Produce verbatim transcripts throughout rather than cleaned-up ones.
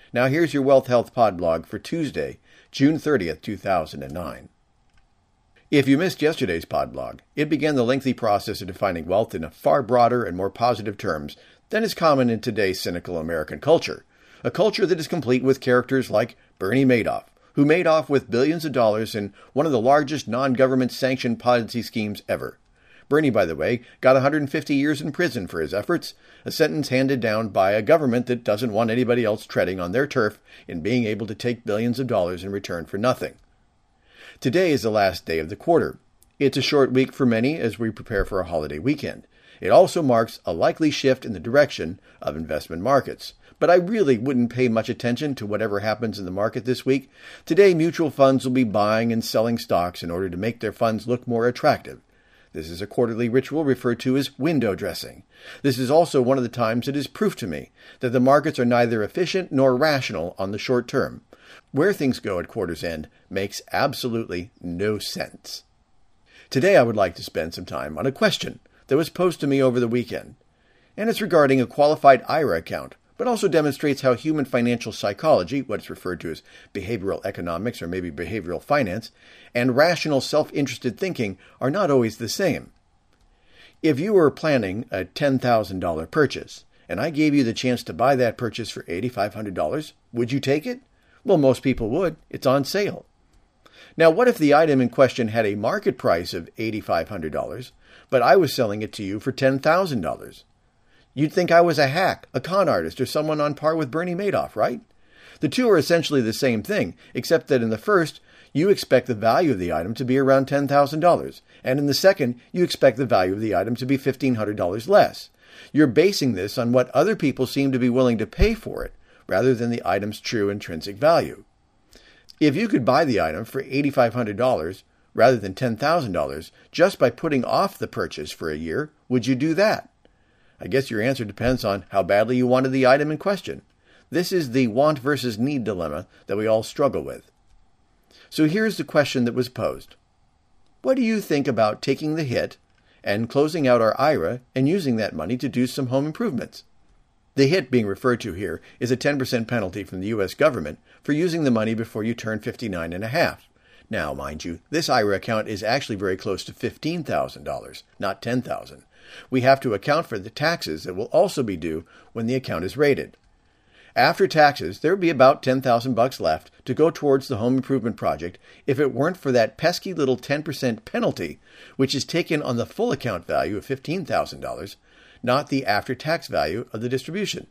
Now here's your Wealth Health Podblog for Tuesday, June thirtieth, two thousand nine. If you missed yesterday's podblog, it began the lengthy process of defining wealth in a far broader and more positive terms than is common in today's cynical American culture, a culture that is complete with characters like Bernie Madoff, who made off with billions of dollars in one of the largest non-government sanctioned Ponzi schemes ever. Bernie, by the way, got one hundred fifty years in prison for his efforts, a sentence handed down by a government that doesn't want anybody else treading on their turf in being able to take billions of dollars in return for nothing. Today is the last day of the quarter. It's a short week for many as we prepare for a holiday weekend. It also marks a likely shift in the direction of investment markets. But I really wouldn't pay much attention to whatever happens in the market this week. Today, mutual funds will be buying and selling stocks in order to make their funds look more attractive. This is a quarterly ritual referred to as window dressing. This is also one of the times it is proof to me that the markets are neither efficient nor rational on the short term. Where things go at quarter's end makes absolutely no sense. Today I would like to spend some time on a question that was posed to me over the weekend, and it's regarding a qualified I R A account, but also demonstrates how human financial psychology, what is referred to as behavioral economics or maybe behavioral finance, and rational self-interested thinking are not always the same. If you were planning a ten thousand dollars purchase, and I gave you the chance to buy that purchase for eight thousand five hundred dollars, would you take it? Well, most people would. It's on sale. Now, what if the item in question had a market price of eight thousand five hundred dollars, but I was selling it to you for ten thousand dollars? You'd think I was a hack, a con artist, or someone on par with Bernie Madoff, right? The two are essentially the same thing, except that in the first, you expect the value of the item to be around ten thousand dollars, and in the second, you expect the value of the item to be fifteen hundred dollars less. You're basing this on what other people seem to be willing to pay for it, rather than the item's true intrinsic value. If you could buy the item for eight thousand five hundred dollars rather than ten thousand dollars just by putting off the purchase for a year, would you do that? I guess your answer depends on how badly you wanted the item in question. This is the want versus need dilemma that we all struggle with. So here's the question that was posed. What do you think about taking the hit and closing out our I R A and using that money to do some home improvements? The hit being referred to here is a ten percent penalty from the U S government for using the money before you turn fifty-nine and a half. Now, mind you, this I R A account is actually very close to fifteen thousand dollars, not ten thousand dollars. We have to account for the taxes that will also be due when the account is rated. After taxes, there would be about ten thousand bucks left to go towards the home improvement project if it weren't for that pesky little ten percent penalty, which is taken on the full account value of fifteen thousand dollars, not the after-tax value of the distribution.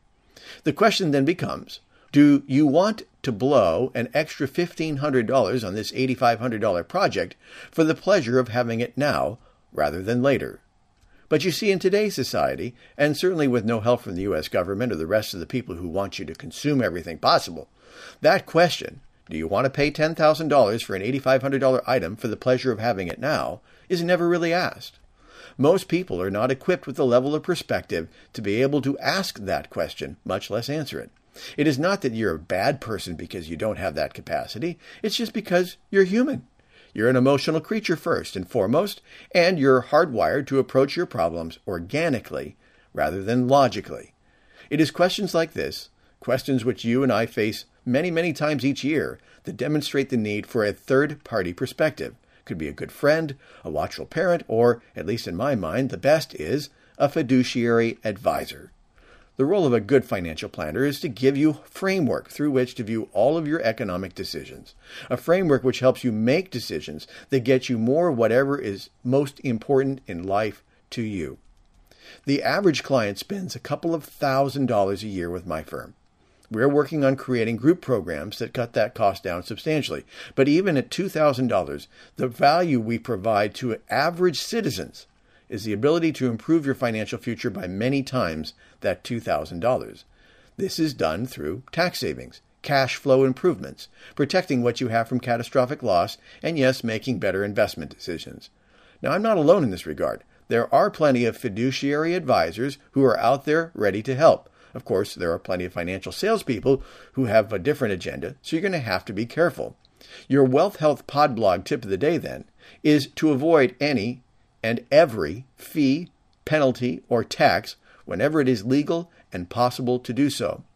The question then becomes, do you want to blow an extra fifteen hundred dollars on this eight thousand five hundred dollars project for the pleasure of having it now rather than later? But you see, in today's society, and certainly with no help from the U S government or the rest of the people who want you to consume everything possible, that question, do you want to pay ten thousand dollars for an eight thousand five hundred dollars item for the pleasure of having it now, is never really asked. Most people are not equipped with the level of perspective to be able to ask that question, much less answer it. It is not that you're a bad person because you don't have that capacity. It's just because you're human. You're an emotional creature first and foremost, and you're hardwired to approach your problems organically rather than logically. It is questions like this, questions which you and I face many, many times each year, that demonstrate the need for a third-party perspective. Could be a good friend, a watchful parent, or, at least in my mind, the best is a fiduciary advisor. The role of a good financial planner is to give you a framework through which to view all of your economic decisions, a framework which helps you make decisions that get you more whatever is most important in life to you. The average client spends a couple of thousand dollars a year with my firm. We're working on creating group programs that cut that cost down substantially. But even at two thousand dollars, the value we provide to average citizens is the ability to improve your financial future by many times that two thousand dollars. This is done through tax savings, cash flow improvements, protecting what you have from catastrophic loss, and yes, making better investment decisions. Now, I'm not alone in this regard. There are plenty of fiduciary advisors who are out there ready to help. Of course, there are plenty of financial salespeople who have a different agenda, so you're going to have to be careful. Your Wealth Health Podblog tip of the day, then, is to avoid any and every fee, penalty, or tax whenever it is legal and possible to do so.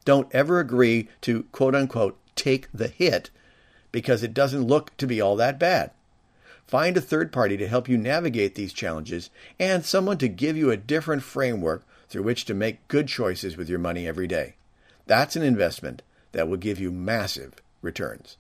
Don't ever agree to quote-unquote take the hit because it doesn't look to be all that bad. Find a third party to help you navigate these challenges and someone to give you a different framework through which to make good choices with your money every day. That's an investment that will give you massive returns.